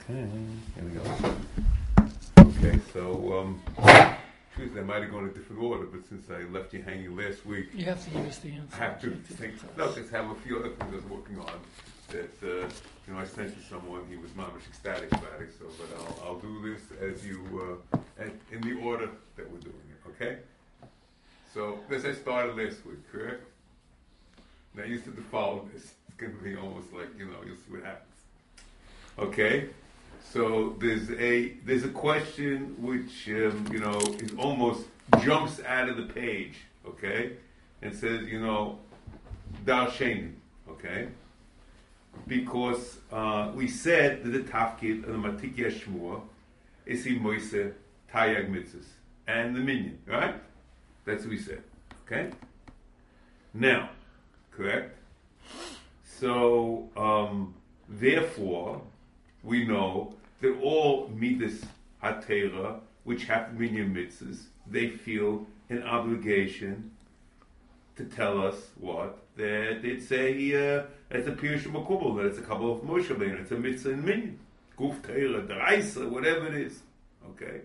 Okay, here we go. Okay, so Tuesday I might have gone in a different order, but since I left you hanging last week, you have to give us the answer. I have to think. No, just have a few other things I was working on that I sent to someone. He was mamish ecstatic about it. So, but I'll do this as you in the order that we're doing it. Okay. So this I started last week, correct? Now you said to follow this. It's going to be almost like you'll see what happens. Okay. So there's a question which is almost jumps out of the page, okay, and says Dar Sheni, okay, because we said that the tafkid of the Matikya Shmua is he Moise Tayag Mitzvahs and the minyan, right? That's what we said, okay. Now, correct. So therefore, we know that all midas hatera, which have minyan mitzvahs, they feel an obligation to tell us what? That it's a pirush makubal, that it's a couple of Moshe, it's a mitzvah and minyan. Guf teira, deraisa, whatever it is. Okay?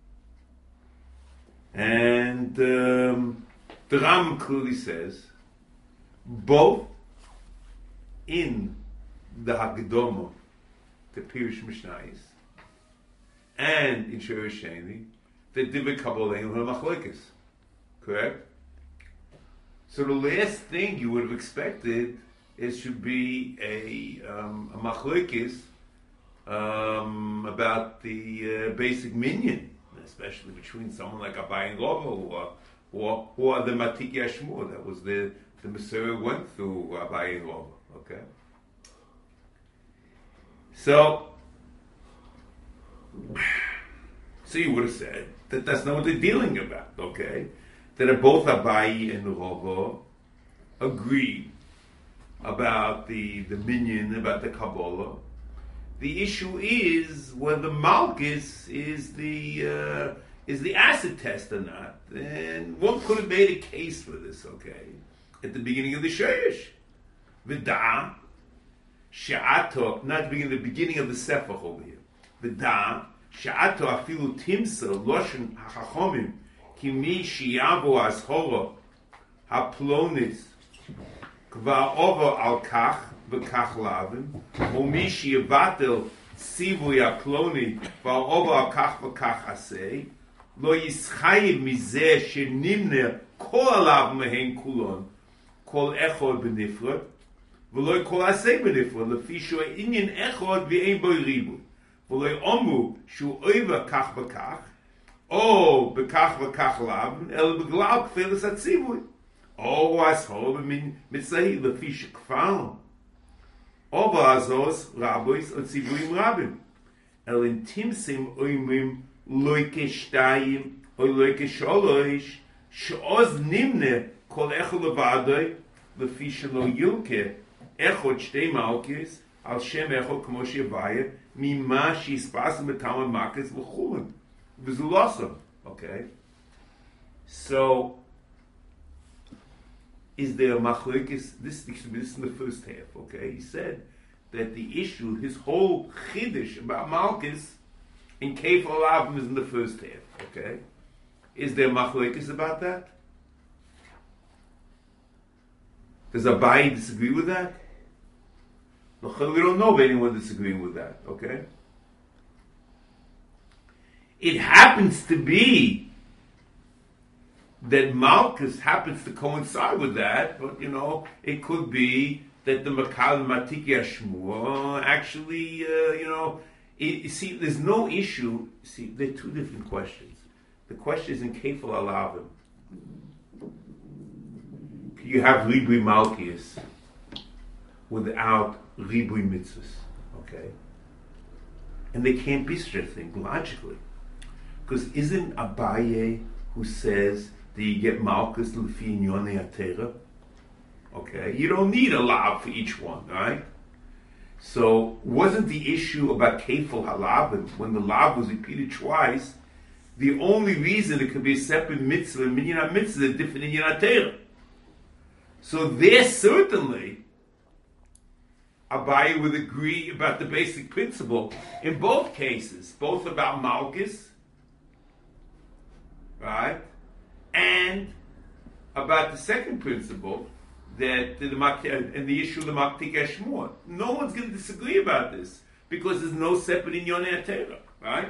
And the Ram clearly says, both in the Hagdoma, the Pirush Mishnayis, and in Shir Sheni, the Divik Kabbalah Machlokes. Correct? So the last thing you would have expected is should be a Machlokes about the basic minyan, especially between someone like Abai and Rava who are the Matikya Shmua. That was the Messiah went through Abai and Rava. Okay? So you would have said that that's not what they're dealing about, okay? That both Abayi and Rava agree about the minyan, about the Kabbalah. The issue is whether Malchus is the acid test or not. And one could have made a case for this, okay? At the beginning of the Sheyesh. V'da, Sha'ato, not the beginning of the Sefer over here. V'da, Sha'ato afilu timsa loshen hachachomim ki mi shi'avo azhoro haplonis kvar over al kach v'kach lavin u'mi shi'avatel tzivui haploni kvar over al kach v'kach asei lo yischayiv mizeh shenimner kol alav mehen kulon kol echod b'nifrod v'lo kol asei b'nifrod lefi shoy inyan echod v'ein boi ribu v'lo omu shu oiva kach v'kach o b'kach v'kach lav el b'glav kfeles hatzivui o ashol b'mitzahi lefi shekfal o b'azos rabois o tzivuim rabim el in timsim oimim loike shtayim o loike sholoish she'oz nimne kol echol levadoi lefi shelo yilke echod shtei malkis al shem echod kmo shevaya mima shispas metam makis v'chulin v'zulosam. Okay, so is there a machlokes? This is in the first half. Okay, he said that the issue, his whole chiddush about malkis in Keif Olavim is in the first half. Okay, is there machlokes about that? Does Abayi disagree with that? We don't know of anyone disagreeing with that, okay? It happens to be that Malchus happens to coincide with that, but it could be that the Makal Matikya Shmua actually, see, there's no issue. See, they're two different questions. The question is in Kefal Alavim. You have Ribui Malchus without Ribui Mitzvahs, okay? And they can't be such a thing, logically. Because isn't Abaye who says that you get Malchus Lefi Yonei Atera? Okay? You don't need a lav for each one, right? So, wasn't the issue about Kefal Halavim, when the lav was repeated twice, the only reason it could be a separate mitzvah and minyan mitzvah is different in Yonei Atera? So there certainly, Abaye would agree about the basic principle in both cases, both about Malchus, right, and about the second principle, that and the issue of the Maktik Ashmur. No one's going to disagree about this because there's no separate in Yonei HaTorah, right?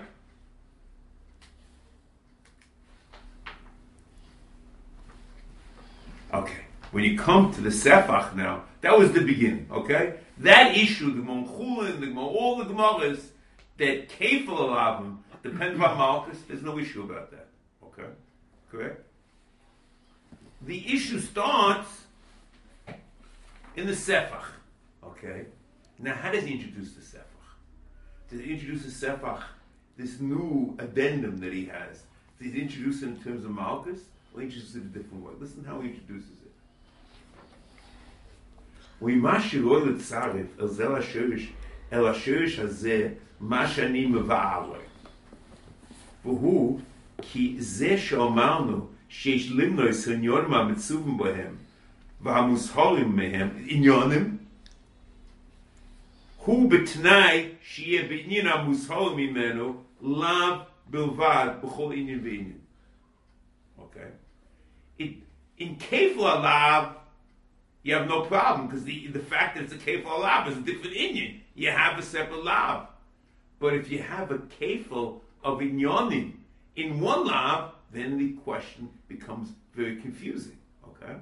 Okay, when you come to the Sefach now, that was the beginning, okay? That issue, the Monchulin, the Gemara, all the Gemaras that Kefal Alavim depend on Malchus, there's no issue about that, okay? Correct? The issue starts in the Sefach, okay? Now, how does he introduce the Sefach? Does he introduce the Sefach, this new addendum that he has? Does he introduce it in terms of Malchus? Or introduce it in a different way? Listen how he introduces it. ומה שלא לצרף אל השורש הזה מה שאני מבאר והוא כי זה שאמרנו שיש למנוע עניונים המצויים בהם והמוסהרים מהם עניונים הוא בתנאי שיהיה בעניין המוסהר ממנו לאו בלבד בכל עניין ועניין. Okay? In kefil alav, you have no problem because the fact that it's a kefil alav is a different inyan. You have a separate lav. But if you have a kefil of inyanim in one lav, then the question becomes very confusing. Okay?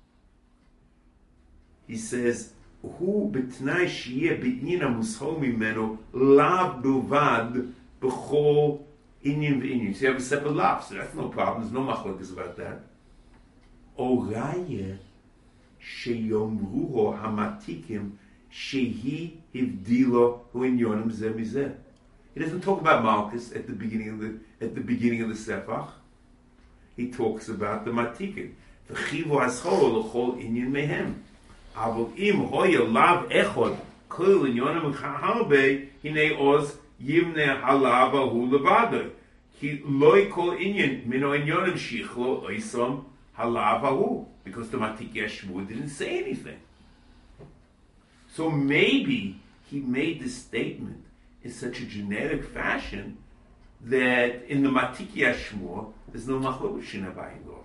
He says, "Hu betnai sheyeh b'inyan hamushol mimenu lav bilvad b'chol inyan v'inyan." So you have a separate lav, so that's no problem. There's no machlokas about that. Oraya sheyomruho hamatikim shehi hivdilo huinyonim zeh mizeh. He doesn't talk about Malchus at the beginning of the Sefach. He talks about the matikim. V'chivu haschol l'chol inyan mehem. Avol im hoya lav echod kol inyonim harbe hinei oz yimne halava hu levado. Ki loy kol inyan mino inyonim shichlo oisom halavahu, because the Matik Yeshua didn't say anything. So maybe he made this statement in such a generic fashion that in the Matik Yeshua there's no machlokes shinabayim over.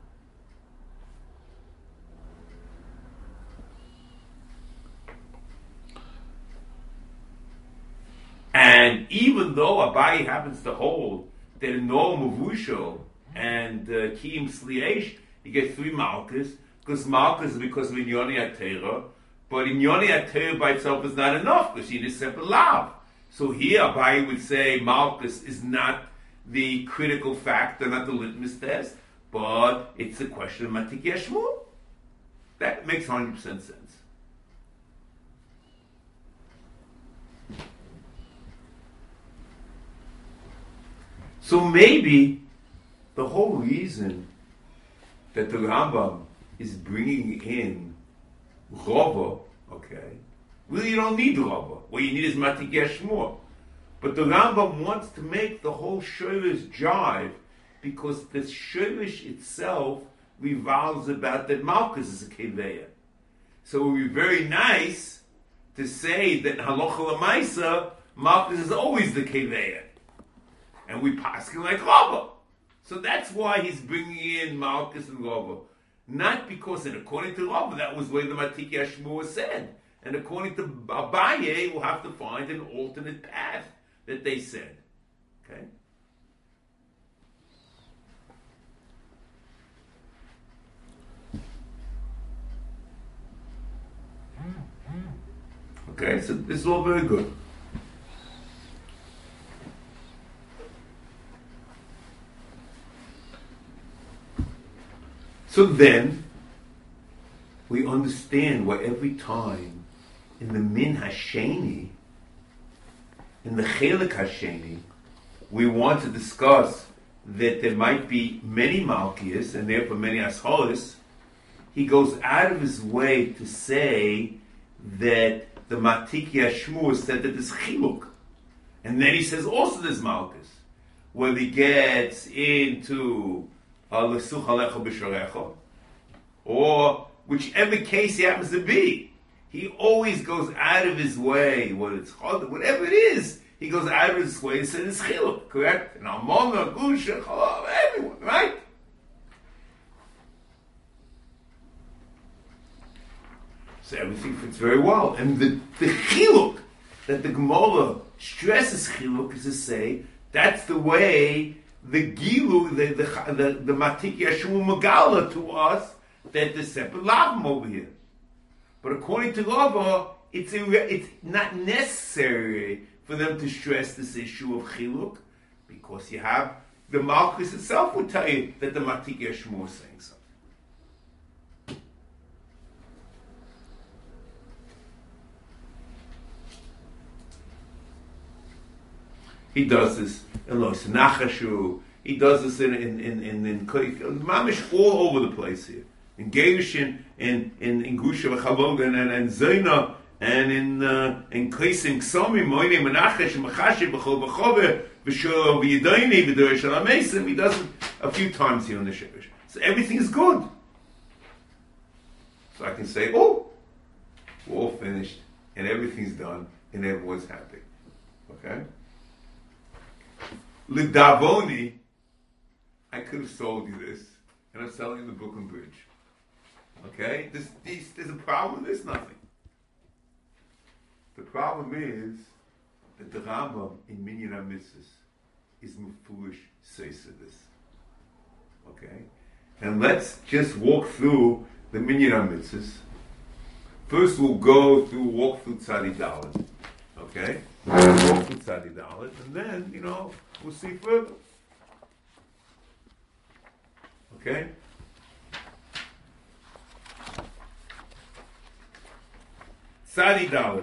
And even though Abaye happens to hold that in Noam Mavushal and Kiyim Sliesh, he gets 3 Malchus, because Malchus is because of Inyoni HaTorah, but Inyoni HaTorah by itself is not enough, because you need a separate lav. So here, Abaye would say Malchus is not the critical factor, not the litmus test, but it's a question of Matik Yeshua. That makes 100% sense. So maybe the whole reason that the Rambam is bringing in Rava, okay, really you don't need Rava. What you need is Matik Yeshua. But the Rambam wants to make the whole Shorish jive because the Shorish itself revolves about that Malchus is a Keveya. So it would be very nice to say that Halacha L'Maisa, Malchus is always the Keveya. And we pass him like Rava. So that's why he's bringing in Malchus and Rava. Not because, and according to Rava, that was where the Matik Yeshua was said. And according to Abaye, we'll have to find an alternate path that they said. Okay? Okay, so this is all very good. So then, we understand why every time in the Min Hasheni, in the Chelik Hasheni, we want to discuss that there might be many Malkias and therefore many Asholis. He goes out of his way to say that the Matik Yeshua said that there's Chiluk. And then he says also there's Malchus. When he gets into L'such alecha b'sharecha, or whichever case he happens to be, He always goes out of his way, whatever it is, he goes out of his way to say it's chiluk, correct? And Almona, Gusha, Chalal, everyone, right? So everything fits very well. And the chiluk that the Gemara stresses chiluk is to say that's the way the gilu, the matik yeshu magala to us that the separate lavim over here. But according to Rava, it's not necessary for them to stress this issue of chiluk because you have the Malchus itself will tell you that the matik yeshu is saying something. He does this in Los Nachashu. He does this in Mamish all over the place here. In Gerushin, in Gusha v'Chavod, and Zayna, and in Kaisim Ksomi, Moine Menachesh, Machashi v'Chol v'Chove, v'Shol v'Yedayni v'Dor Shal HaMeisim. He does it a few times here in the Shevish. So everything is good. So I can say, oh, we're all finished, and everything's done, and everyone's happy. Okay? L'Davoni, I could have sold you this, and I'm selling the Brooklyn Bridge. Okay? There's a problem with this? Nothing. The problem is that the Rambam in Minyan HaMitzvos is Mufurish says to this. Okay? And let's just walk through the Minyan HaMitzvos. First we'll walk through Tzadi Dalet. Okay? Walk through Tzadi Dalet, and then, we'll see further. Okay? Tzadi Dalet.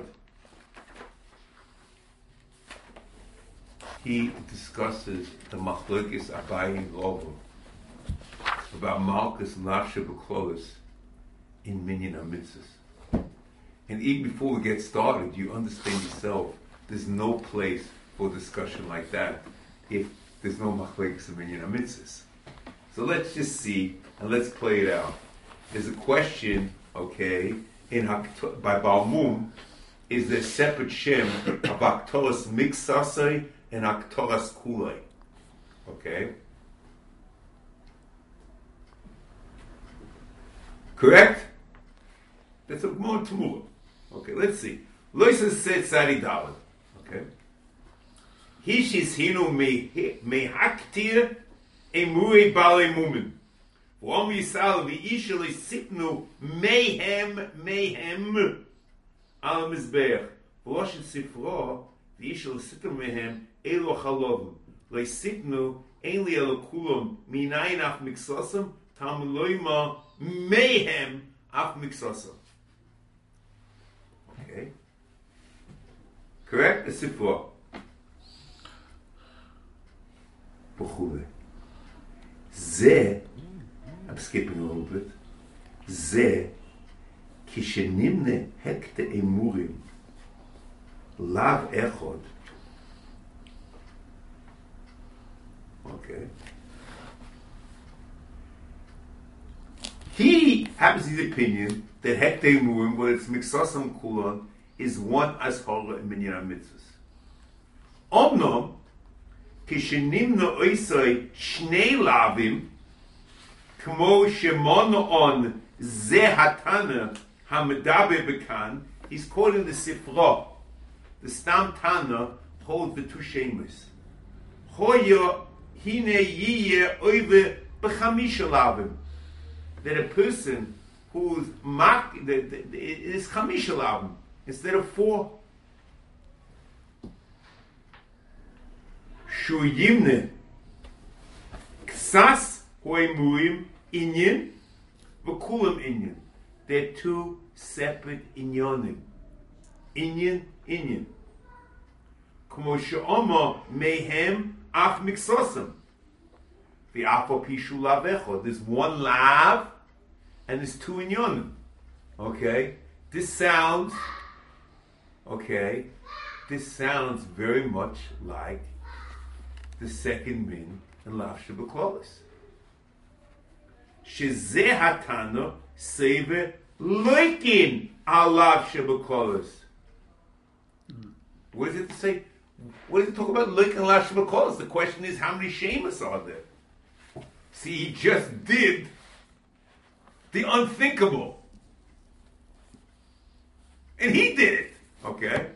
He discusses the Machlokes Abaye and Rava about Malchus and Lasha B'Klolis in Minyan HaMitzvos. And even before we get started, you understand yourself, there's no place for discussion like that if there's no Machlokes in Minyan HaMitzvos. So let's just see, and let's play it out. There's a question, okay, by Balmum, is there separate Shem of Aktoras Miksasai and Aktoras Kulei? Okay? Correct? That's a more Tamura. Okay, let's see. Loisa said Tzadi Dalet. Okay? Hishis hinu mehaktir emuri bale mumin. V'om yisal v'ishel isitnu mehem al mizbeach. V'losh sifro v'ishel isitnu mehem elo chalovim. Le'isitnu ein li elo kulom minayin af miksosam tam loima mehem af miksosam. Okay. Correct? The sifro. B'chule. Ze, I'm skipping a little bit. Ze, kishenimne hekte emurim, lav echod. Okay. He happens to the opinion that hekte emurim, where it's miksasam kulon, is one ashola in Minyan HaMitzvos. Omnom, kishenimne oisai shnei lavim, Kmo shemono on ze hatana hamedabe bekan. He's quoting the Sifra. The Stam Tana holds the two shemus. Hoya hine yiye oive bechamisha lavim. That a person who's is chamisha lavim instead of 4. Shu yimne ksas hoi muim inyan v'kulam inyan. They're two separate inyanim. Inyan. Kmo she'oma mehem af miksosam. The afo pishu lavecho. There's one lav and there's two inyanim. Okay? This sounds very much like the second min in Lav Shabbakolis. Shezeh hatana seve Loikin alav shebekolos. What does it say? What does it talk about loikin alav shebekolos? The question is, how many shemas are there? See, he just did the unthinkable. And he did it. Okay?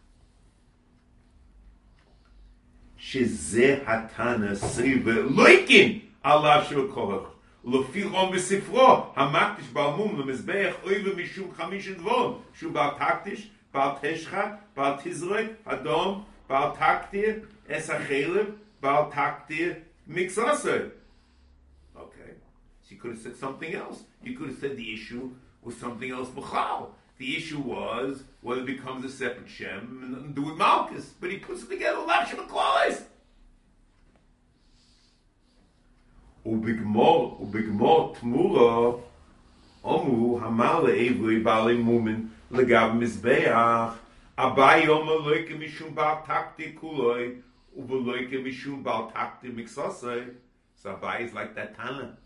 Shezeh hatana srive loikin alav shebekolos. לפי רום בספרו, המקדיש בעל מום למזבח אויבה משום 5 דבון, שהוא בעל תקדיש, בעל תשחת, בעל תזרוי, אדום, בעל תקדיר, אס החלב, בעל תקדיר, מיקסוסר. Okay, so you could have said something else. You could have said the issue was something else b'chal. The issue was whether it becomes a separate Shem and nothing to do with Malchus. But he puts it together, Lav Shem HaKlalis. ובגמור תמורה אמרו המעלה עברי בעלי מומן לגב מזבח אביי אומר לויקה משום בעל תקתי כולוי ובלויקה משום בעל תקתי מקסוסי. So Abai is like that Tana.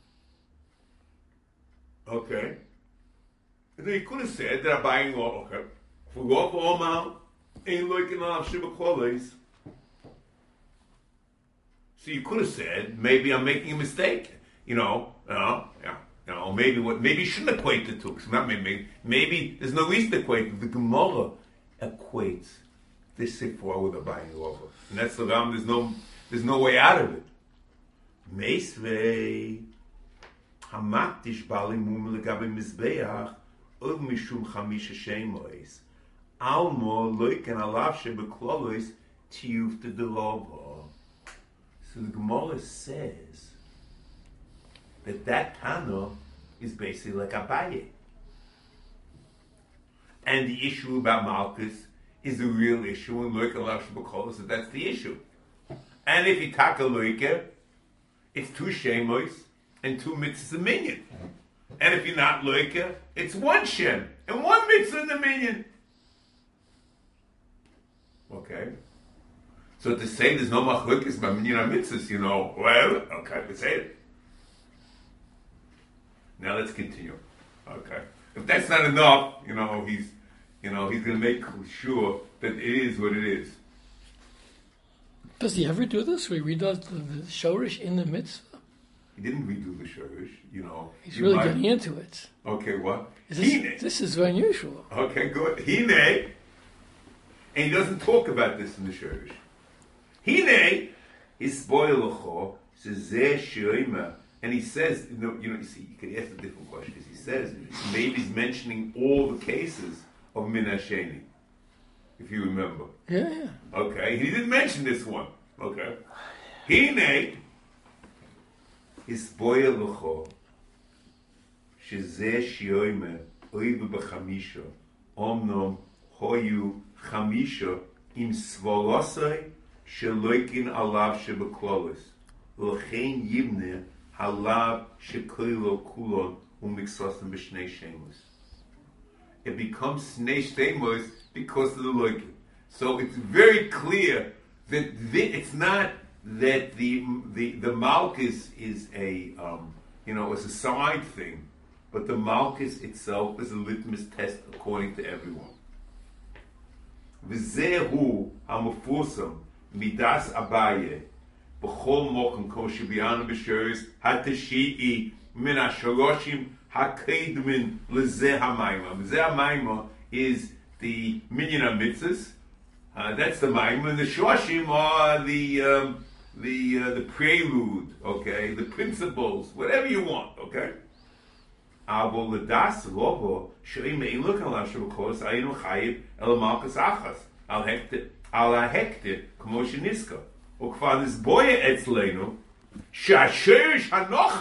Okay. And then he could have said that Abai okay, if we go for Omar ain't looking on Shiva Kolis. So you could have said, maybe I'm making a mistake, maybe you shouldn't equate the two. Maybe there's no reason to equate. The Gemara equates this Sifra with a buying over, and that's the Ram. There's no way out of it. Meisvei hamaktish bali mum legabe mizbeach ug mishum chamisha shemois almo loiken alav shebeklolos tiyuf de delova. So the Gemara says that Tana is basically like Abaye. And the issue about Malchus is the real issue, and Loika Lav Shebekol, so that's the issue. And if you taka Loika, it's 2 Shemos and 2 mitzvahs a minion. And if you're not Loika, it's 1 Shem and 1 mitzvah in the minion. Okay? So to say there's no machlokes by minyan mitzvahs, well, okay, let's say it. Now let's continue. Okay, if that's not enough, he's going to make sure that it is what it is. Does he ever do this? We read out the shorish in the mitzvah. He didn't redo the shorish, He's really getting into it. Okay, what? This is very unusual. Okay, good. Hine, and he doesn't talk about this in the shorish. Hine is spoilecho says shoima, and he says, you see, you can ask a different question. He says maybe he's mentioning all the cases of Minasheni, if you remember. Yeah. Okay, he didn't mention this one. Okay, Hine is spoilecho says shoima oiv b'chamisha omnom hoyu chamisha im svolosai. Sheloikin alav shebeklolis, l'chein yibne halav shekoilo kulon umiksosim b'shnei shemos. It becomes shnei shemos because of the loikin. So it's very clear that it's not that the malchus is a it's a side thing, but the malchus itself is a litmus test according to everyone. V'zehu hamufusam. Midas Abaye, b'chol mokum kol shebiyanu b'shoris hatashi'i min hashaloshim hakedmin lezeh hamayma. Lezeh hamayma is the minyan mitzvahs. That's the mayma, and the shoshim are the prelude. Okay, the principles, whatever you want. Okay. Avo ledas rovo she'im ein lokan lashav kos ayinu chayiv el malchus achas al hektet. Ala hekte, כמו שנזכר. וכבר נסבויה אצלנו, שהשרש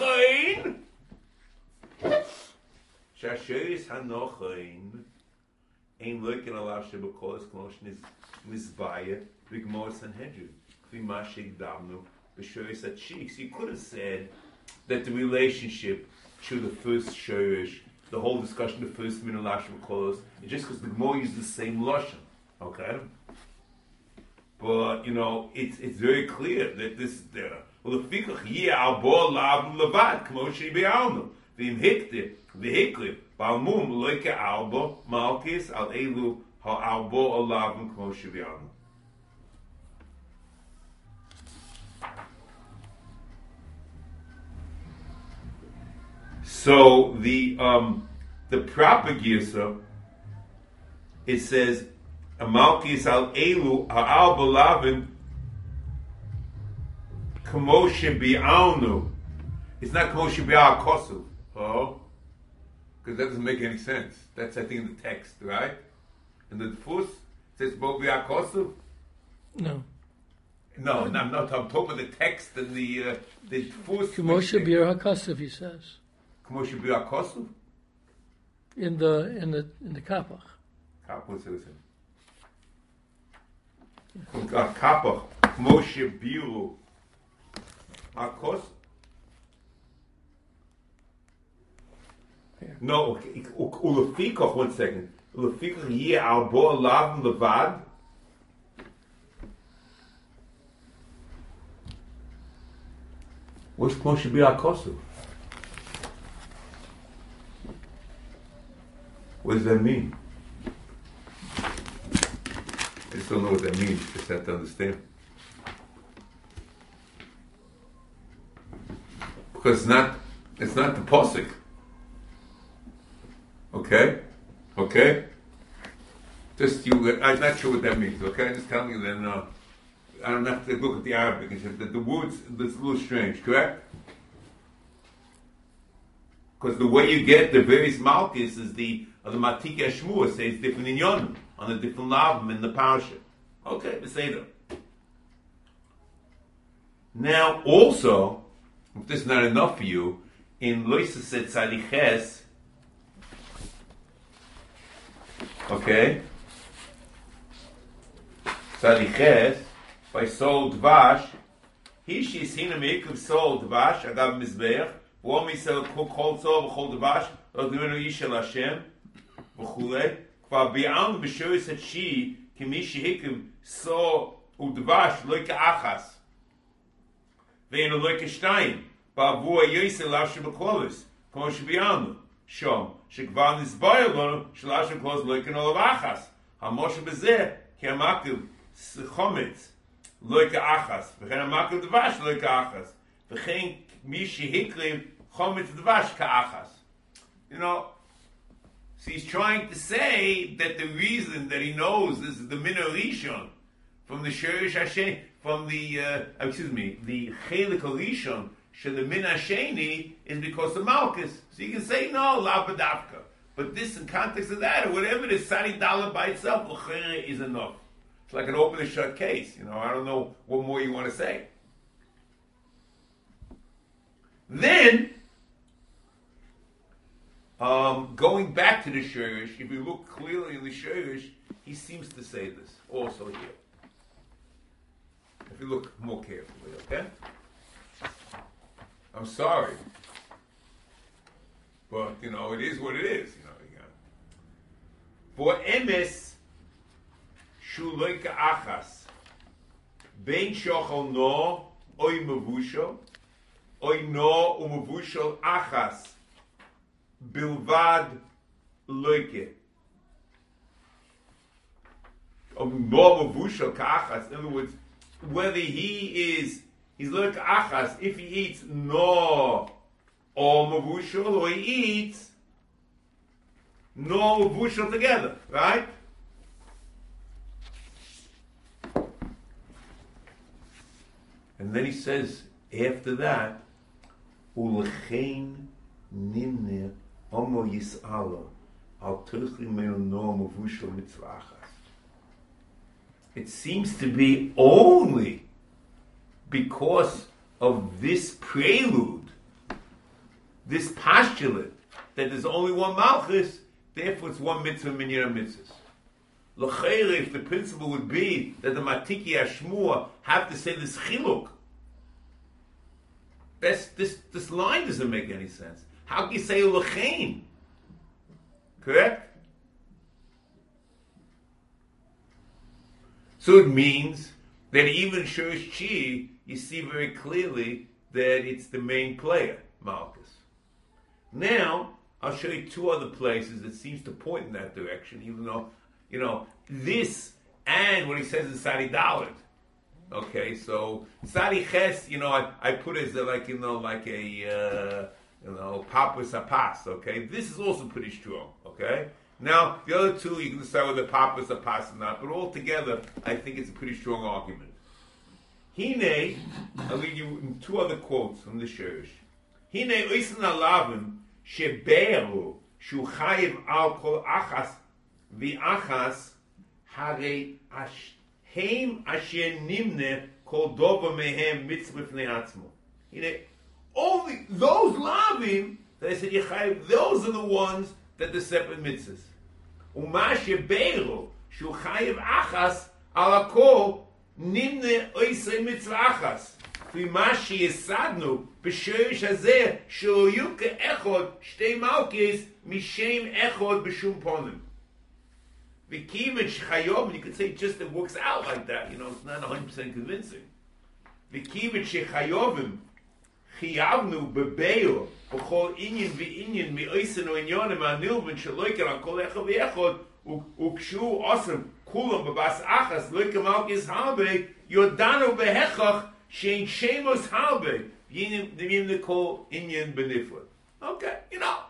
הנוחין, אין לויקן עליו שבקולס כמו שנסביה, בגמור סנהדרין, כפי מה שהקדמנו, בשרש התשיעי. So you could have said that the relationship to the first sherish, the whole discussion, the first min alav שבקולס, it's just because the Gemara used the same lashon. Okay? But it's very clear that this well the fikach ye al bo lav levad kmo shebialnu v'im hikte v'hikle Balmum loike alba malkis al elu ha'albo olavim kmo shevianu. So the proper girsa, it says malkis al elu ha'albo lavim kmo shevianu. It's not kmo shevianu kosu. Oh. Because that doesn't make any sense. That's, I think, in the text, right? In the Tfus, it says Bo B'Yakosu? No. No, I'm not talking about the text and the Tfus. K'moshe Bir HaKasav, he says. K'moshe B'Yakosu? In the Kapach. What's it? Kapach. K'moshe B'Yakosu. No, Ulefikoch, 1 second. Ulefikoch ye albo lavim levad. What's K'moshe B'Yakosu? What does that mean? I just don't know what that means. Just have to understand. Because it's not the posik. Okay? I'm not sure what that means, okay? I'm just telling you that, I don't have to look at the Arabic and say that the words, that's a little strange, correct? Because the way you get the various malchus is the Matik Shmua says different in Yonah, on a different lavim in the parasha. Okay, Beseder. Now, also, if this is not enough for you, in Loisa said Tzadiches, okay? Tzadiches, by Sol Dvash, Hishis Hinam Yikub Sol Dvash, Agav Mizbeach, Wom Yisrael Kol Sol V'chol Dvash, Odmenu Yishel Hashem, V'chulei, Kva Bi'am B'shoris Hatshi, Kimishi Hikub Sol Udvash, Loika Achas, Ve'enu Loika Shtayim, Ba'avua Yisrael Lashem B'klolis, Kmo Shebi'anu, Shom, Shekvar Nizbayel Lonu, Shalashim Klos Loika Nolav Achas, HaMoshe Bezeh, Ki HaMakiv Chometz, Loika Achas, V'chen HaMakiv Dvash Loika Achas, V'chen Mishi Hiklim Chometz Dvash Ka'achas. You know, so he's trying to say that the reason that he knows this is the Min Rishon from the Sherish Hashem, from the the Chelik Rishon, the Min Hasheni is because of Malchus. So you can say no, La Badavka. But this, in context of that, or whatever it is, Sadi Dalet by itself, L'chere is enough. It's like an open and shut case. You know, I don't know what more you want to say. Then, going back to the Sherish, if you look clearly in the Sherish, he seems to say this also here. If you look more carefully, okay? I'm sorry. But, you know, it is what it is. You know, for emes, shuloika achas, ben shochel no, oy mavusho, oy no umavusho achas, bilvad loike. No mavusho ka'achas. In other words, whether he's loika achas, if he eats no or mavushal, or he eats no mavushal together, right? And then he says, after that, Ulechein nimne omo yis'ala al turchli menu no mavushal mitzvachas. It seems to be only because of this prelude, this postulate that there's only one malchus, therefore it's one mitzvah minyan mitzvahs. L'cheire, if the principle would be that the matiki hashmua have to say this chiluk, this line doesn't make any sense. How can you say l'chein? Correct? So it means that even Shurish Chi, you see very clearly that it's the main player, Malchus. Now, I'll show you two other places that seems to point in that direction, even though, this and what he says in Sadi Dalit. Okay, so Sadi Ches, I put it as like a Papas Apas, okay? This is also pretty strong, okay? Now, the other two, you can decide whether Papas Apas or not, but altogether, I think it's a pretty strong argument. Hine, I'll read you two other quotes from the Shurish. Hine oisen alavim sheberu shu chayiv al kol achas v'achas harei heim asher nimne kol dova mehem mitzvah fnei atzmo. Only those lavim that I said yechayiv, those are the ones that the separate mitzvahs. Uma sheberu shu chayiv achas al kol nimne oisei mitzvah achas. ומה שיסדנו בשורש הזה שלא יהיו כאחד שתי מלכות משם אחד בשום פנים. וכיוון שחיוב, you could say just it works out like that, it's not 100% convincing. וכיוון שחיובים חייבנו בביור בכל עניין ועניין מאיסנו עניונים הנלווים שלא יקר על כל אחד ואחד וכשהוא עושים כולם בבס אחס לא יקר מלכות הרבה יודענו בהכרח Shein Shemos Halbe, Yinim Nicole Inyan Benifut. Okay,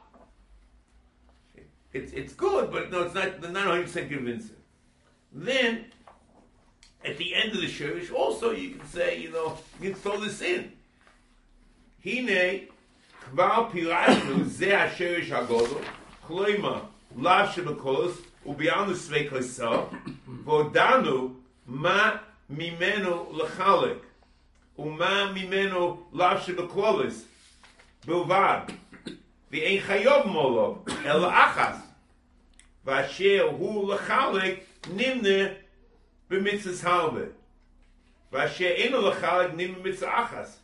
it's good, but no, it's not 100% convincing. Then, at the end of the Shurish, also you can say, you can throw this in. Hine, Kvar Pirashnu, Ze HaShurish HaGodol, Kloima, Lav Shebekolos, Ubianu Svei Kosa, Vodanu, Ma Mimenu Lechalek. ומה ממנו לאו שבכלולס בלבד ואין חייב מולו אלא אחס ואשר הוא לחלק נמנה במצווה הרבה ואשר אינו לחלק נמנה במצווה אחס.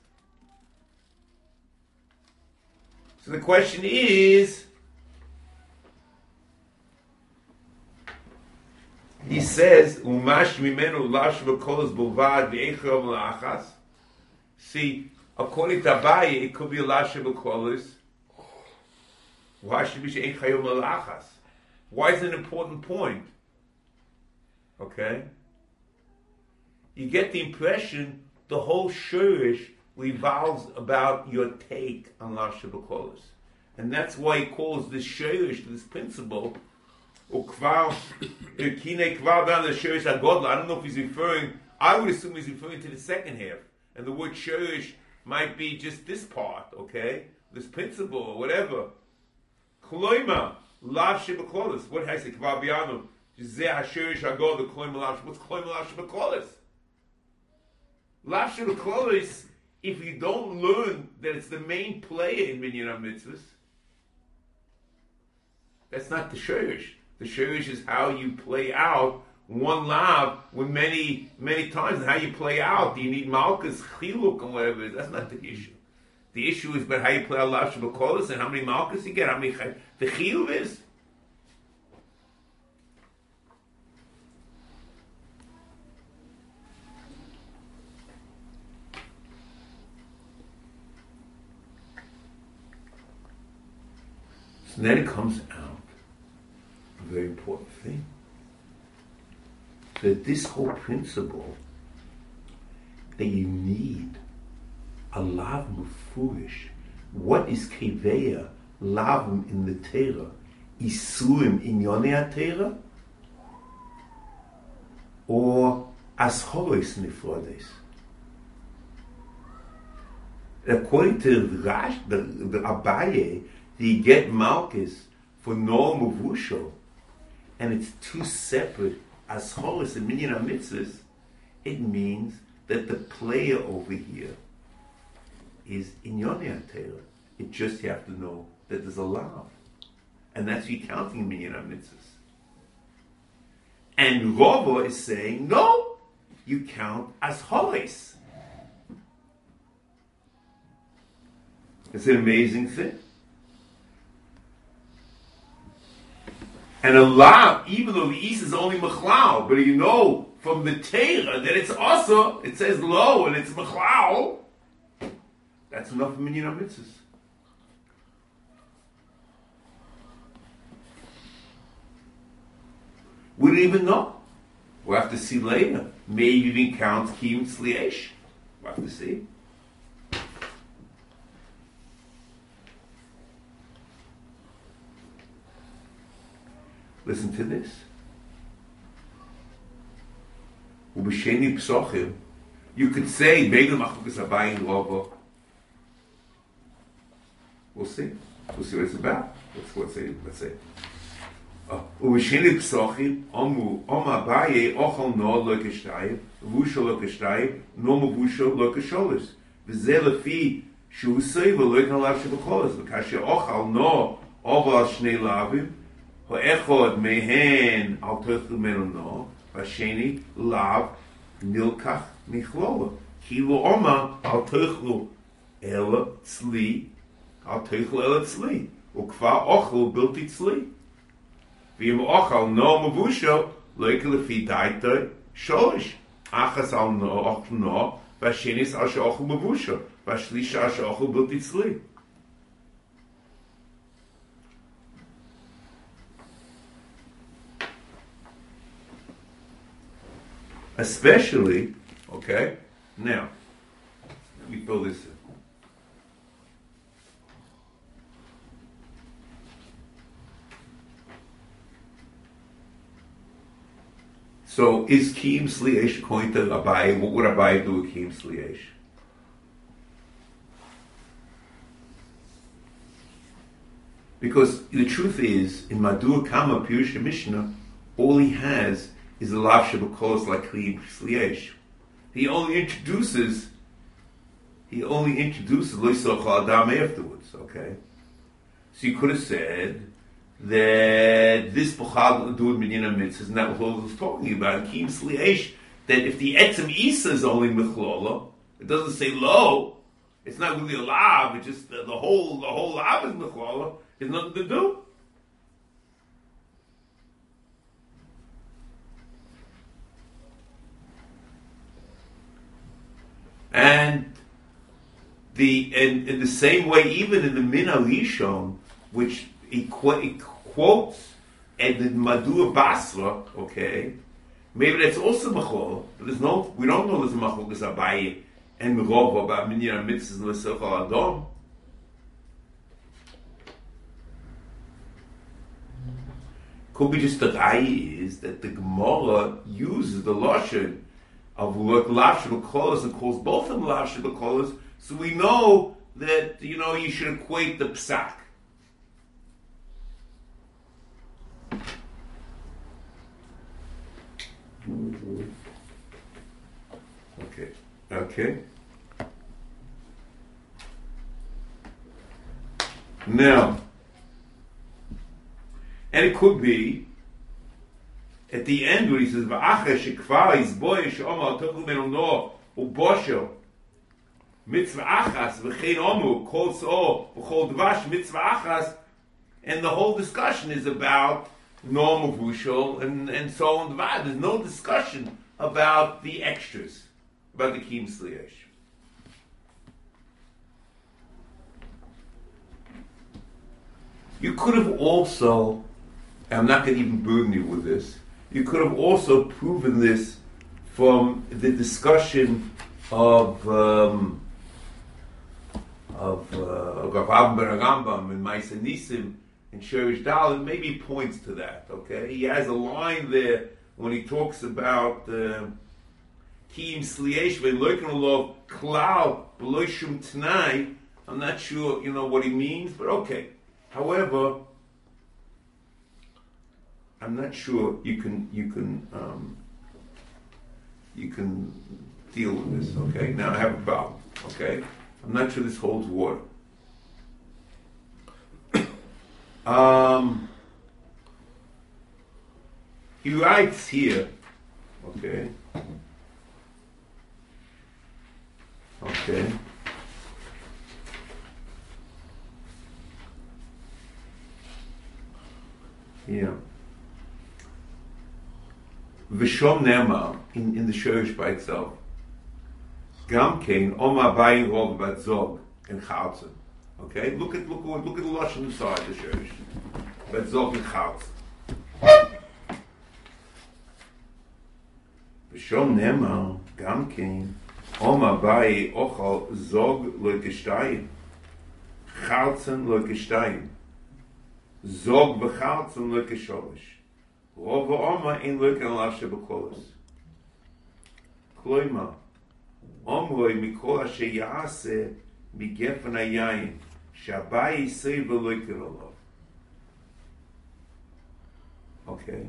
So the question is, he says ומה שממנו לאו שבכלולס בלבד ואין חייב מולו אחס. See, according to Abaye, it could be a Lashe B'Kolis. Why should we say Ein Chayom Malachas? Why is it an important point? Okay? You get the impression the whole Shurish revolves about your take on Lashe B'Kolis. And that's why he calls this Shurish, this principle, Ukvar, Kine Kvar down the Shurish HaGodla. I don't know if he's referring, I would assume he's referring to the second half. And the word shurish might be just this part, okay? This principle or whatever. Kloima, lav shebeklolis. What has it? Kvar biyanu. Zeh hashurish hagod the kloima lav. What's kloima lav shebeklolis? Lav shebeklolis. If you don't learn that it's the main player in minyan mitzvahs, that's not the shurish. The shurish is how you play out one lav with many, many times, and how you play out. Do you need malchus, chiluk, and whatever? That's not the issue. The issue is about how you play out lav shebekolos and how many malchus you get, how many the chiyuv is. So then it comes out a very important thing. That this whole principle that you need a lav mufurish. What is keveya lavim in the Torah? Isurim in yonei Torah, or aschoros nifrodes? According to the Abaye, you get malchus for no mavusho, and it's two separate. As choros and minyan mitzvahs, it means that the player over here is in yonei Torah. It just you have to know that there's a lav, and that's you counting minyan mitzvahs. And Rava is saying no, you count as choros. It's an amazing thing. And a lav, even though the East is only Mechlal, but you know from the Torah that it's also, it says lo and it's Mechlal, that's enough minyan mitzvahs. We don't even know. We'll have to see later. Maybe even count Kiyum Tzli. We'll have to see. Listen to this. Ubesheni Psochim. You could say, Begel Machukas Abayi Robo. We'll see. We'll see what it's about. Let's say. Ubesheni Psochim. Omu Abayi Ochel No Lokeshtayim. Vusha Lokeshtayim. No Mavusha Lokesholis. V'zeh lefi Shu Sei V'loik Halav Shebecholos. V'kashe Ochel No Oval Shnei Lavim. Ho'echod Mehen Al Tochel Menu No. V'asheni Lav Nilkach Michlola. Kilo Oma Al Tochel Ela Tzli. Al Tochel Ela Tzli. Ukva Ochel Bilti Tzli. V'im Ochel No Mavusha Loik Lefi Daita Sholish. Achas Al No Ochel No. V'ashenis Al She'ochel Mavusha. V'ashlish Al She'ochel Bilti Tzli. Especially, okay, now, let me fill this in. So, is Kiyum Tzli going to Abaye? What would Abaye do with Kiyum Tzli? Because the truth is, in Madur Kama Pirush Mishnah, all he has is a lav shebekolos like Kiyum Tzli. He only introduces Loisoch Adam afterwards, okay? So you could have said that this B'chad will do with Medina Mitzvahs, and that was what I was talking about, Kiyum Tzli, that if the Etzem Isa is only Mechlola, it doesn't say lo, it's not really a lav, it's just the whole lav is Mechlola, there's nothing to do. And in the same way, even in the Min Alishon, which he quotes and the Madur Basra, okay, maybe that's also Machol, but we don't know there's a Machol because Abaye and Rov about Minyan Mitzvahs and L'Sech Al Adom. Could be just the Rai is that the Gemara uses the Lashon of Lav Shebekolos and calls both of them Lav Shebekolos, so we know that, you should equate the Psak. Okay. Now, and it could be at the end when he says Va'acha shekvar izboy she'omar tokul menu no ubosho mitzvah achas v'chein omu kol so v'chol dvash mitzvah achas, and the whole discussion is about no mavushal and so on. There's no discussion about the extras, about the Kiyum Tzli. You could have also, and I'm not going to even burden you with this, you could have also proven this from the discussion of Rav Avram ben Rambam and Ma'aseh Nisim and Sherish Dal, and maybe points to that. Okay, he has a line there when he talks about Kiyum Tzli ve'loiken olav klal b'lo shum t'nai. I'm not sure, what he means, but okay. However, I'm not sure you can deal with this. Okay, now I have a problem. Okay, I'm not sure this holds water. He writes here. Okay. Yeah. V'shom Nema in the Shorish by itself. Gamkein Oma Bayin Rov Bat Zog and Chatzon. Okay, look at the Lashon inside the Shorish. Bat Zog and Chatzon. V'shom nema gamkein Oma bai ochal zog lo gestayim Chalzen lo gestayim Zog b'chalzen lo gesholish Rova Oma in lo lashe b'kolos Kloima Omroi mikol asher ya'aseh migefen hayayin Shabai yisei v'lo yikirolov. Okay.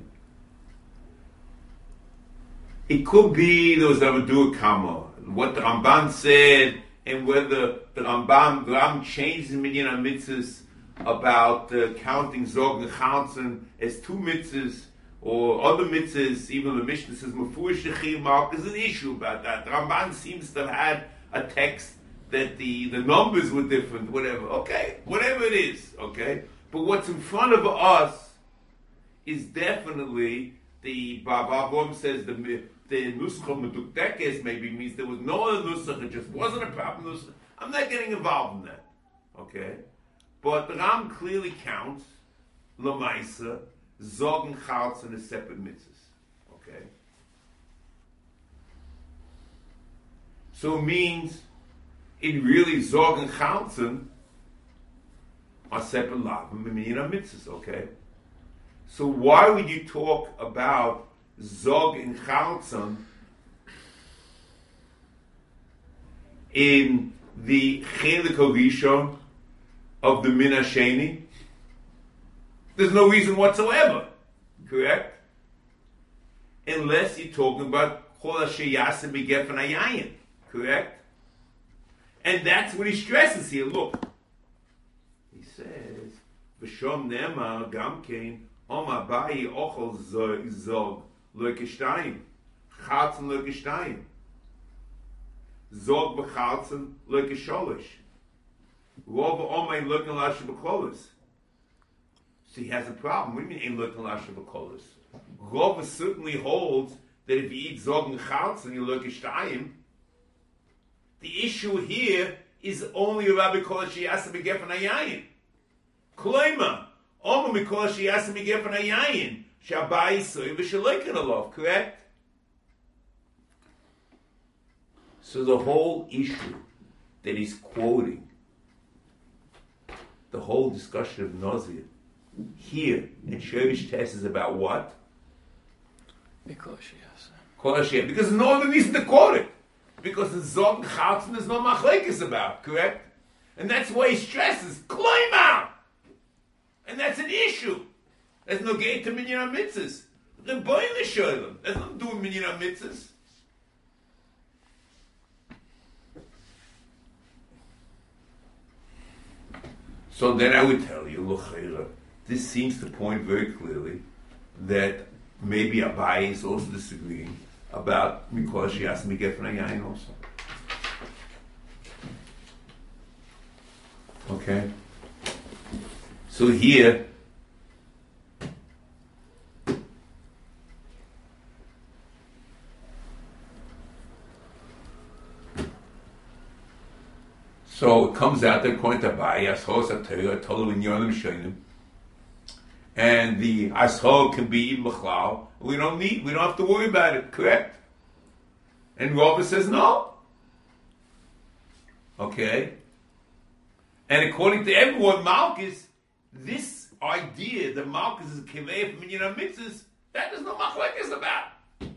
It could be there was a Dur Kama, what the Ramban said, and whether the Rambam changed the Minyan HaMitzvahs about counting Zog and Chalzen as two mitzvahs, or other mitzvahs, even the Mishnah says Mefurish Shechir Mark. There's an issue about that. The Ramban seems to have had a text that the numbers were different, whatever. Okay, whatever it is, okay? But what's in front of us is definitely the Baba says the Nuscha Medukdekes maybe means there was no other Nusach, it just wasn't a proper Nusach. I'm not getting involved in that, okay? But the Ram clearly counts Lamaisa, Zog and Chalzen as separate mitzvahs, okay? So it means it really Zog and Chalzen are separate lavim and Minyan HaMitzvahs, okay? So why would you talk about Zog and Chalzen in the Chelik HaRishon of the Min HaSheni? There's no reason whatsoever, correct? Unless you're talking about Chol Asher Yaseh Migefen Hayayin, correct? And that's what he stresses here. Look, he says, "V'shom nema gamkein Oma bayi ochel zog lo geshtayim, chalzen lo geshtayim, zog b'chalzen lo gesholish, rov omay lo gelash b'kolos." So he has a problem. What do you mean, ain't lo gelash b'kolos? Rov certainly holds that if you eat zog and chalzen, you lo geshtayim. The issue here is only Rabbi Kol Sheyasa B'Gefen Hayayin. Kloima, Omer Mikol Sheyasa B'Gefen Hayayin, Shabai Yisrael V'Shaloikin Alov, correct? So the whole issue that he's quoting, the whole discussion of Nazir, here in Shevish Test is about what? Mikol Sheyasa. Kol Sheyasa, because there's no other reason to quote it. Because in Zog and Chalzen there's no machlekes about, correct? And that's why he stresses, climb out! And that's an issue. There's no gate to Minyan HaMitzvahs. The boy in the Sholem. There's nothing to do with Minyan HaMitzvahs. So then I would tell you, L'chaira, this seems to point very clearly that maybe Abai is also disagreeing about Mikol Sheyasa Migefen Hayayin also. Okay? So here, so it comes out that according to Abai, Ashos HaTorah, Tolu Inyonim Shonim, and the Ashol can be eaten B'chlal. We don't have to worry about it, correct? And Rava says no. Okay? And according to everyone, Malchus, this idea that Malchus is a Kiveh from Minyan HaMitzvahs, that is no machlekes about.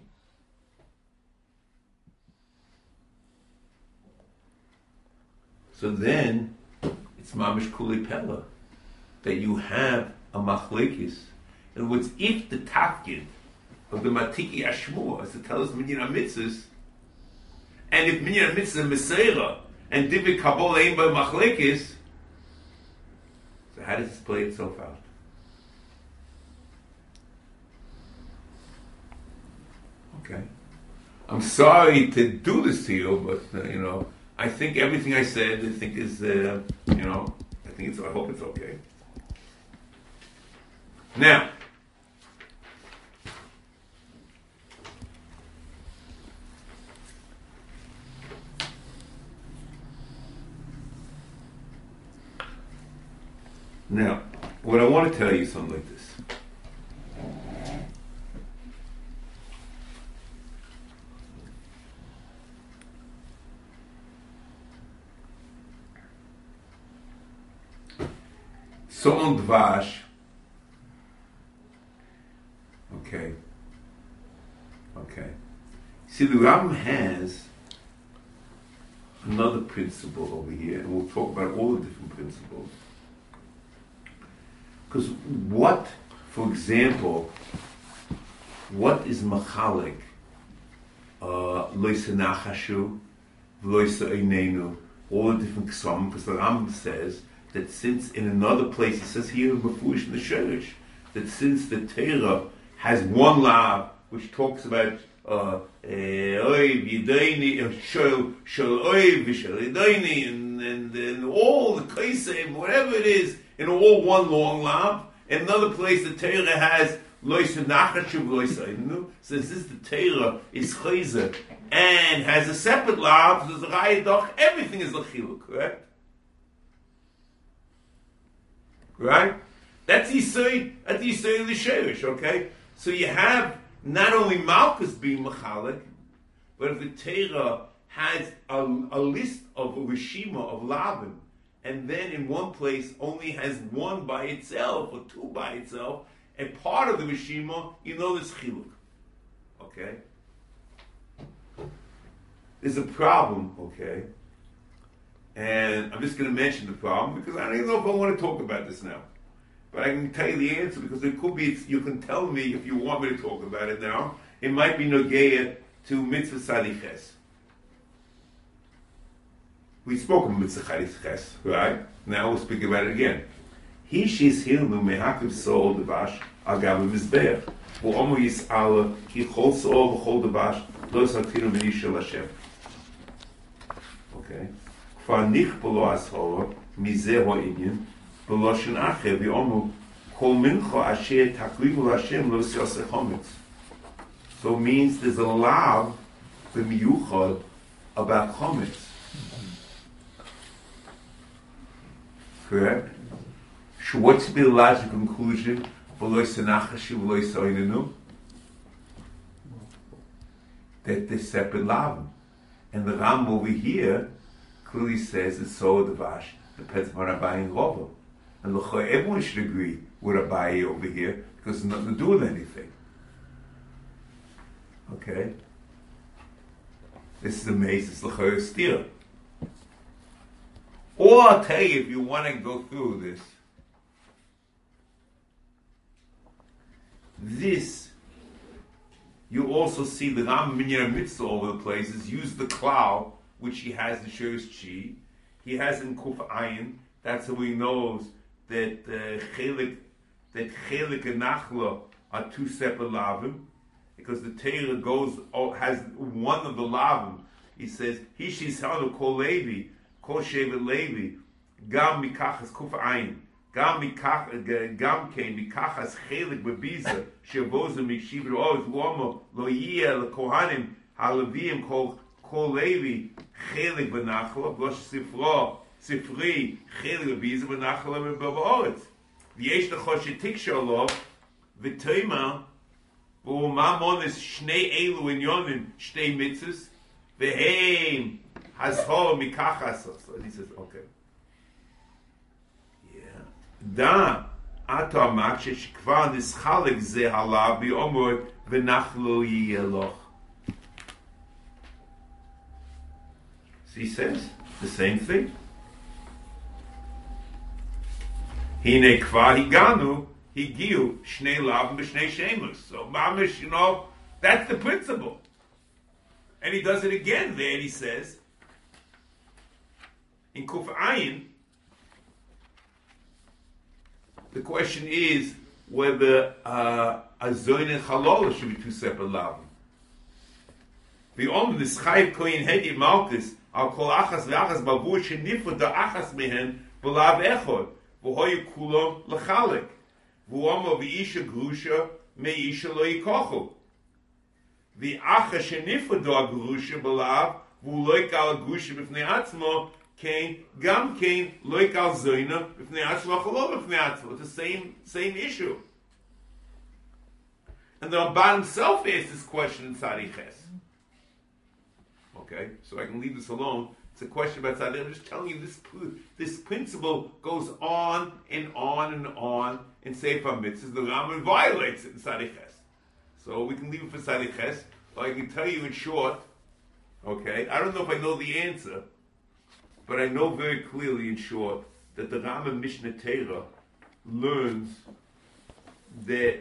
So then, it's Mamish Kuli Pella, that you have a machlekes. In other words, if the tafkid of the Matiki Ashmur is to tell us Minyan HaMitzvahs, and if Minyan HaMitzvahs is Meseira, and Divik Kabbalah ain't by machlekes, so how does this play itself out? Okay. I'm sorry to do this to you, but, I think everything I said, I think is, I hope it's okay. Now, what I want to tell you is something like this. So on Dvash. Okay. See, the Rambam has another principle over here, and we'll talk about all the different principles. Because what, for example, what is machalik? Loisa nachashu, loisa einenu, all the different ksom, because the Rambam says that since in another place, he says here in Mefush in the Sherish, that since the Torah has one law which talks about oiv, yidaini, shol oiv, shol yidaini, and all the kaisem, whatever it is, in all one long law. In another place, the Torah has loisa nachashu, loisa einenu. Since this the Torah is chayzer and has a separate law, there's a rayadach, everything is l'chiluk, correct? Right? That's Yisrael of the Sherish, okay? So you have not only Malchus being Machalik, but if the Torah has a list of a Rishima of Lavim, and then in one place only has one by itself, or two by itself, and part of the Rishima, you know there's Chiluk. Okay? There's a problem, okay? And I'm just going to mention the problem because I don't even know if I want to talk about this now. But I can tell you the answer because it could be, you can tell me if you want me to talk about it now. It might be Nogeya to Mitzvah Sadiches. We spoke of Mitzvah Sadiches, right? Now we'll speak about it again. He shis hilnu mehakiv soul devash agav mizbeach. V'omu yis'ala ki chol soul v'chol devash lo sakinu v'nishel Hashem. Okay. Kvar nich b'lo ashora mizeh ha'inyan b'loshen acher v'omu kol mincha asher takrivu Hashem lo yoseh chometz. So it means there's a law b'miyuchad about chometz. Correct? So what's the logical conclusion? That they're separate lavim. And the Ram over here clearly says it's so the Vash, depends on Abayi and Rova. And everyone should agree with Abayi over here because it's nothing to do with anything. Okay? This is amazing. It's l'chayr steer. Or I'll tell you if you want to go through this. This, you also see the Ram Minyan Mitzvah all over the places, use the cloud, which he has in Shirish Chi. He has in Kuf Ayin, that's how he knows that Chelik and Nachla are two separate lavim, because the Torah has one of the lavim. He says, Hishis Hanu Kol Levi, Kol Shevet Levi, Gam Mikachas Kuf Ayin. Gam kein mikachas chelik bebiza shevozu mishiv ro'oz lomo lo yiyeh lekohanim halavim kol levi chelik benachla v'losh sifri chelik bebiza benachla b'ba'oretz v'yesh lecho shetikshah lo v'toima v'uma mones shnei elu inyonim shtei mitzvos v'heim hazhor mikachas. So he says, okay. Da ato amak shekvar nischalek ze halav bi'omor v'nachlo yiyeloch. So he says the same thing. Hine kvar higanu higiu shnei lav b'shnei shemus. So mamish, that's the principle. And he does it again there, and he says in Kuf Ayin. The question is whether a zoin and chalola should be two separate lavim. The om nischayev koyin hedi malchus al kol achas ve'achas bavur shenifud da achas mehen b'lav echod v'hoyu kulom lechalek v'omo v'isha grusha me'isha lo yikochu v'achas shenifud da grusha b'lav v'uloik al grusha b'fnei atzmo Kain, Gam Kain, Loik al Zoina, B'fnei Atzmo, Chalom B'fnei Atzmo. It's the same issue. And the Ramban himself asked this question in Sadiches. Okay, so I can leave this alone It's a question about tzaddik. I'm just telling you this principle goes on and on and on in Sefer Mitzvahs. The Rambam violates it in Tzaddik Ches. So we can leave it for Tzaddik Ches. But I can tell you in short, okay, I don't know if I know the answer, but I know very clearly in short that the Rambam Mishnah Torah learns that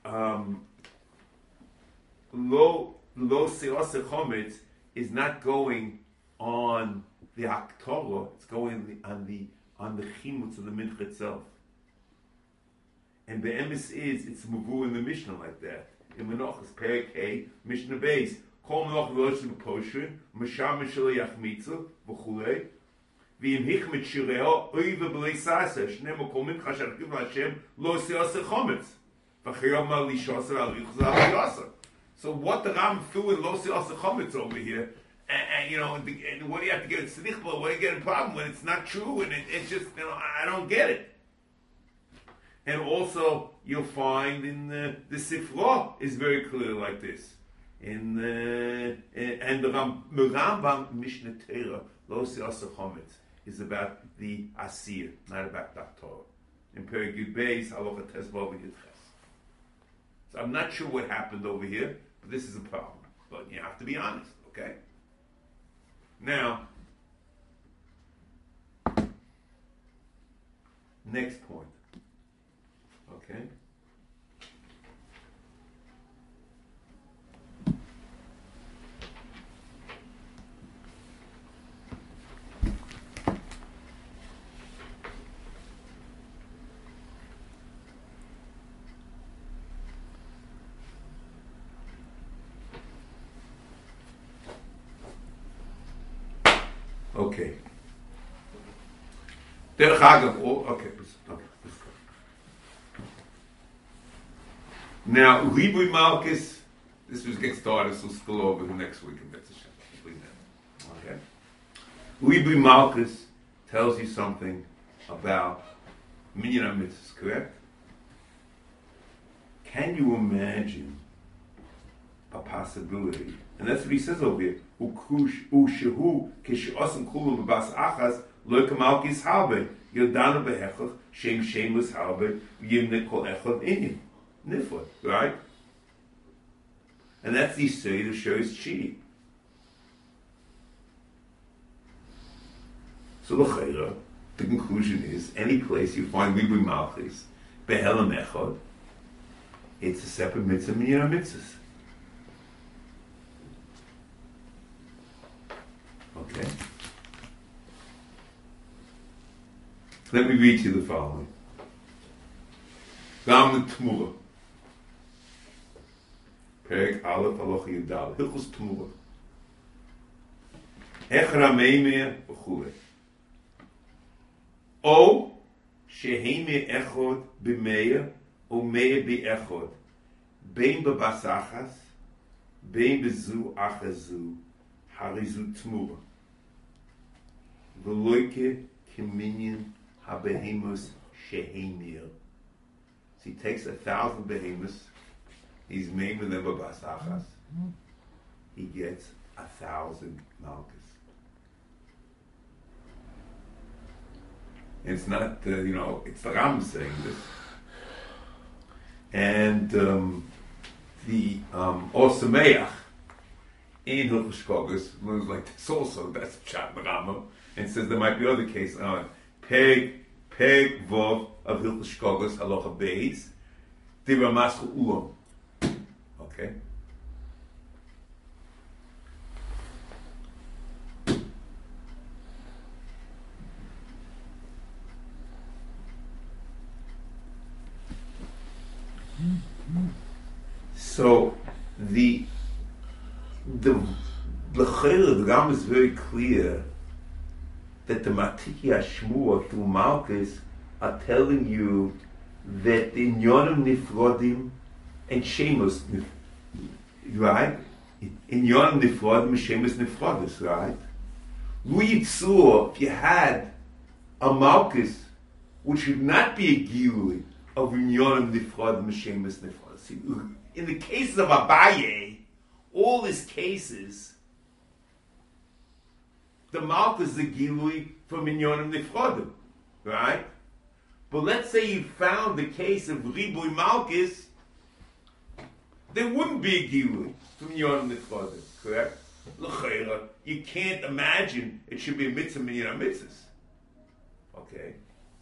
lo se'aseh chometz is not going on the Haktorah, it's going on the chimutz of the mincha itself. And the emes is, it's muvu in the Mishnah like that. In Menachos, Perek A, Mishnah Beis, Kol Menach V'Losh B'Poshin, Masham Mishal Yachmitzu, V'chulei, V'im Hichmet Shireo, Oiva B'lei Sasa, Shnemo Kol Mincha Sharkiv Hashem, Lo Se'aseh Chometz, V'chayom Al Lishasa Al-Richuz Al-Yasa. So what the Ram threw in Lo Se'aseh Chometz over here, and you know, and what do you have to get a tznichba? What do you get a problem when it's not true? And it's just, you know, I don't get it. And also, you'll find in the Sifra is very clear like this. And the Rambam Mishnah Torah Lo Se'aseh Chometz is about the Asir, not about the Torah. In Perek Yud Beis, Halacha Tes Vav Yud Ches. So I'm not sure what happened over here, but this is a problem. But you have to be honest, okay? Now, next point. Okay? Okay. Derech Agav, okay. Now, Ribui Malchus, this was get started, so still over the next week, and that's a shame. Okay. Ribui Malchus tells you something about Minyan HaMitzvahs, correct? Can you imagine a possibility? And that's what he says over here. Ushehu kisheosim kulam b'bas achas lo kamalkis harbe yodanu behechach shem shameless harbe yimne kol echad inim nifot, right? And that's the Yisrael that shows cheating. So l'chayra, the conclusion is any place you find Ribui Malchus behelam echad, it's a separate mitzvah minyan mitzvahs. Okay. Let me read to you the following. Gam T'mura. Perek Aleph Halacha Yudal. Hilchos T'mura. Echra Meimer V'chule. O Sheheime Echod B'meir O Meir B'echod Bein B'basachas Bein B'zu Achazu Harizu T'mura. V'loike Kiminyan HaBehemus Sheheimir. So he takes 1,000 behemoths, he's made with them Babas Achas, he gets 1,000 Malchus. It's not, it's the Ram saying this. And the Osameach in Hilchos Shkogus learns like this also, that's Pshat Rambam, and says there might be other cases. Peg Vov of Hilchos Shkogus Halacha Beis Dibra Maschu Ulam. Okay. So the Ram is very clear that the Matiki Hashmua through Malchus are telling you that the Inyonim Nifrodim and Shemus, right? Inyonim Nifrodim and Shemus Nifrodis, right? Lu Yitzur, if you had a Malchus, which would not be a Gilui of Inyonim Nifrodim and Shemus Nifrodis. In the cases of Abaye, all his cases the Malkus is a Gilui from Minyonim Nifrodim, right? But let's say you found the case of Ribui Malkus, there wouldn't be a Gilui from Minyonim Nifrodim, correct? L'chayra, you can't imagine it should be a mitzvah Minyan mitzvahs. Okay?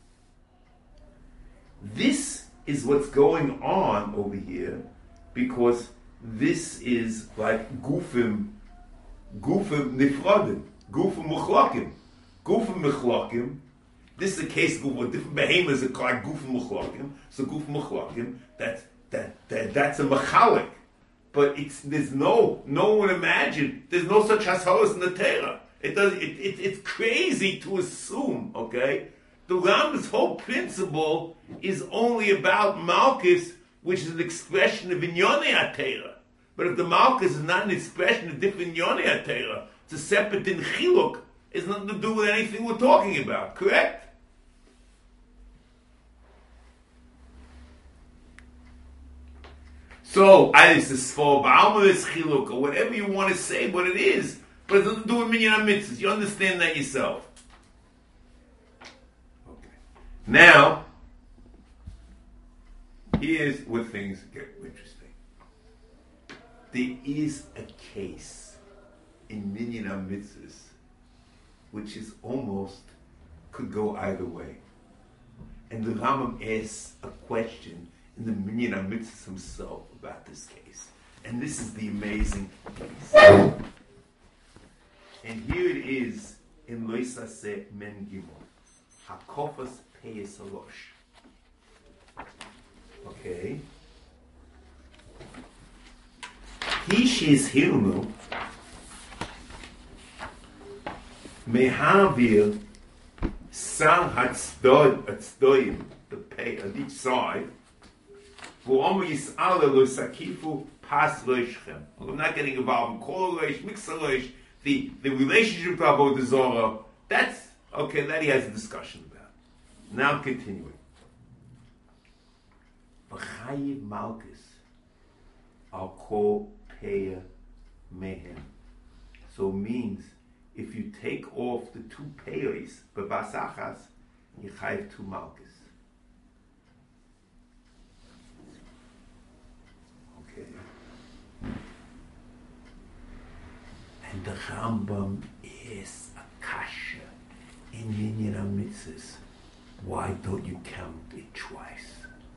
This is what's going on over here, because this is like Gufim Nifrodim, Gufim Muchlakim. Gufim Muchlakim, this is a case of different behemoths are called Gufim Muchlakim, so Gufim Muchlakim, that's a Machalik. But there's no one imagine, there's no such hasalas in the Torah. It's crazy to assume, okay? The Rambam's whole principle is only about Malchus, which is an expression of Inyonei HaTorah. But if the Malchus is not an expression of different Inyonei HaTorah, it's a separate in Chiluk, it's nothing to do with anything we're talking about, correct? So, either it's a Sfor Ba'alma, it's Chiluk, or whatever you want to say, what it is, but it doesn't do with Minyan HaMitzvahs. You understand that yourself. Now, here's where things get interesting. There is a case in Minyan HaMitzvahs which is almost, could go either way. And the Rambam asks a question in the Minyan HaMitzvahs himself about this case. And this is the amazing case. And here it is in Lo Yisaseh Men Gimel. HaKofas Peyes Alosh. Okay. He she's Hilnu Mehavir Sam Hatzdoim, the pay on each side. I'm not getting involved in Kol Reish, Mixer Reish, the relationship to Avodah Zarah. That's okay, that he has a discussion about. Now continuing. V'chayiv Malkus al kol peya mehem. So it means if you take off the two peyos, b'basachas, you chayiv two Malkus. Okay. And the Rambam is a kasha in Minyan HaMitzvahs. Why don't you count it twice?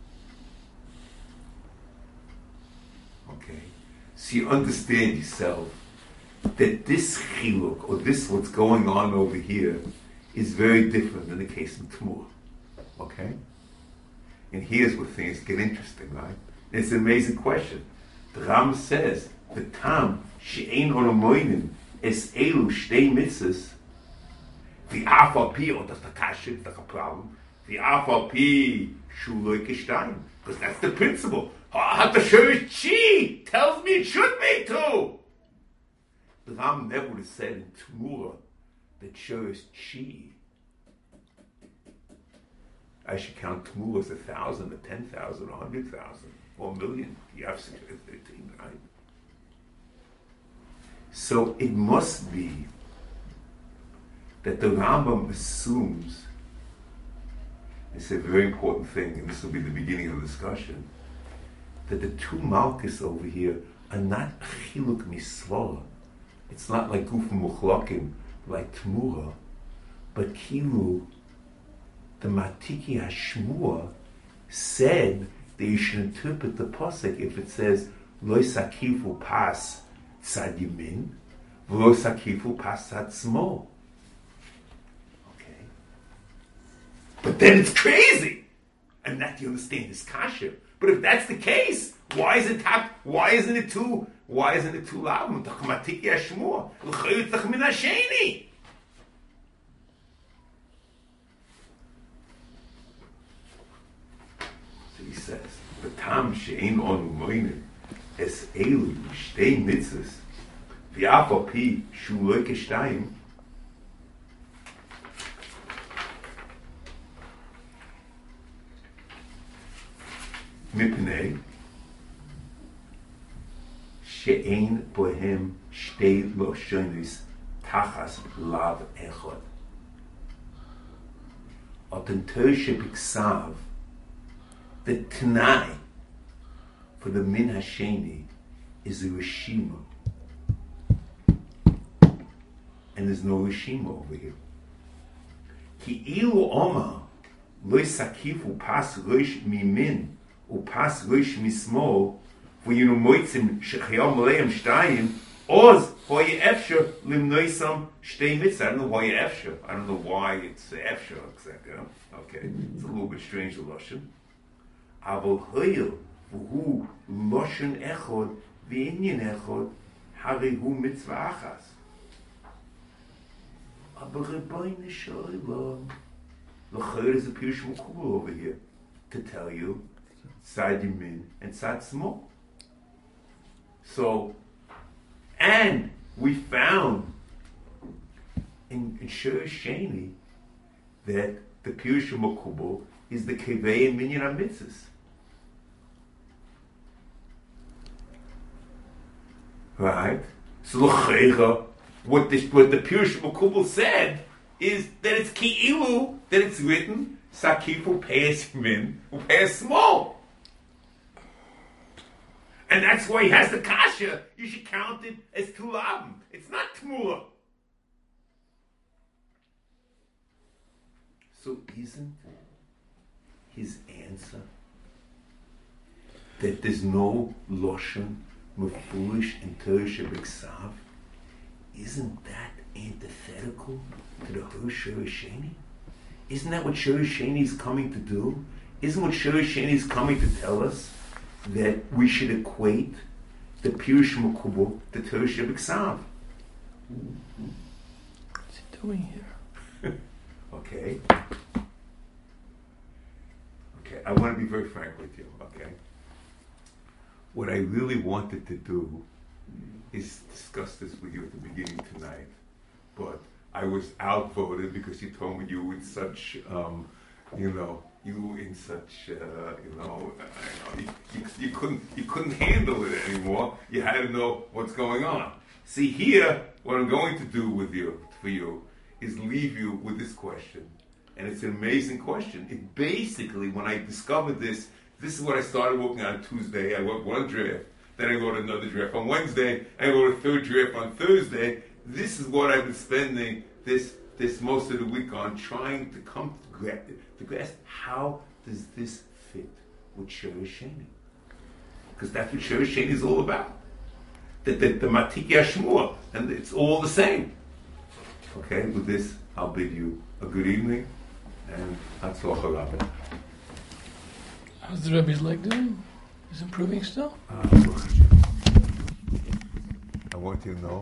Okay. So you understand yourself that this chiluk, or this what's going on over here, is very different than the case of Tmur. Okay? And here's where things get interesting, right? It's an amazing question. The Ram says, the tam she'ein oromoinin es elu shtei mitzvahs, the AFP, or that's the kasha, that's a problem, the AFP shuloi kishtayim, because that's the principle. The Shurish Chi tells me it should be too. The Ram never would have said in Tmura that Shurish Chi, I should count Tmura as 1,000 or 10,000 or 100,000 or 1,000,000. You have 13, right? So it must be that the Rambam assumes, it's a very important thing, and this will be the beginning of the discussion, that the two Malkus over here are not Chiluk Misvara. It's not like Gufim Muchlakim, like Tmura, but Kilu, the Matiki Hashmua, said that you should interpret the pasuk if it says Lo Sakifu Pas Tzad Yamin, Lo Sakifu Pas Tzad Smol. Okay, but then it's crazy, and that you understand is kasha. But if that's the case, why isn't it two lavim? Tachmatiki Hashmua, l'chayut tachmin hasheni. So he says, "V'tam she'ein onu moinin es elu shtei mitzvos v'af al pi shu lo kishtayim." Mipnei she'ein bohem shtei loshonis tachas lav echad. Oten Tershe Biksav, the Tanai for the Min Hasheni is the Rishima. And there's no Rishima over here. Ki ilu Oma loy sakifu pas rosh mimin u pas rosh mismol v'yinu moitzim shechayam maleim shtayim oz hoye efsher limnoisam shtei mitzvah. I don't know why efsher. I don't know why it's efsher. Okay, it's a little bit strange, the Lashon. Avol hoyel v'hu Lashon echod v'inyan echod hari hu mitzvah achas. Aber Rebbeinu Shalom, l'chayr is a Pirush Mekubal over here to tell you Tzad Yamin and Tzad Smol. So, and we found in Shur Sheni that the Pirush Mekubal is the Kevei and Minyan HaMitzvahs. Right? So l'chayr, what the Pirush Mekubal said is that it's ki'ilu, that it's written sakifu peyes min upeyes small, and that's why he has the kasha. You should count it as tulam. It's not tmula. So isn't his answer that there's no loshen mefulish in Tershe B'Ksav? Isn't that antithetical to the whole Shur Sheni? Isn't that what Shur Sheni is coming to do? Isn't what Shur Sheni is coming to tell us that we should equate the Pirush Mekubal to Tershe B'Ksav? What's he doing here? Okay, I want to be very frank with you, okay? What I really wanted to do is discuss this with you at the beginning tonight, but I was outvoted because you told me you were in such, you couldn't handle it anymore. You had to know what's going on. See, here, what I'm going to do for you, is leave you with this question, and it's an amazing question. It basically, when I discovered this is what I started working on Tuesday. I wrote one draft. Then I wrote another draft on Wednesday. I wrote a third draft on Thursday. This is what I've been spending this most of the week on, trying to come to grasp how does this fit with Shur Sheni? Because that's what Shur Sheni is all about. The Matik Yashmua, and it's all the same. Okay, with this, I'll bid you a good evening, and Hatzlacha Rabbi. How's the Rebbe's leg doing? Is improving still? I want you to know